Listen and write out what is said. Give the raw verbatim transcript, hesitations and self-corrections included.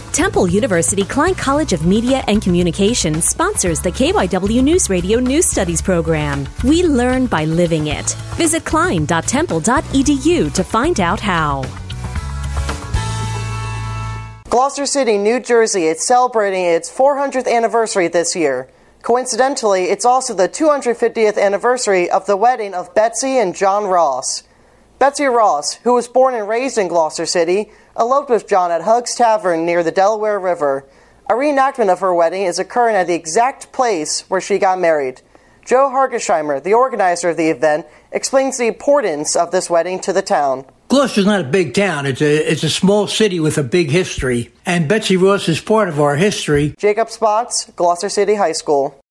Temple University Klein College of Media and Communications sponsors the K Y W News Radio News Studies program. We learn by living it. Visit klein dot temple dot e d u to find out how. Gloucester City, New Jersey is celebrating its four hundredth anniversary this year. Coincidentally, it's also the two hundred fiftieth anniversary of the wedding of Betsy and John Ross. Betsy Ross, who was born and raised in Gloucester City, eloped with John at Hugg's Tavern near the Delaware River. A reenactment of her wedding is occurring at the exact place where she got married. Joe Hargesheimer, the organizer of the event, explains the importance of this wedding to the town. Gloucester's not a big town. It's a it's a small city with a big history. And Betsy Ross is part of our history. Jacob Spots, Gloucester City High School.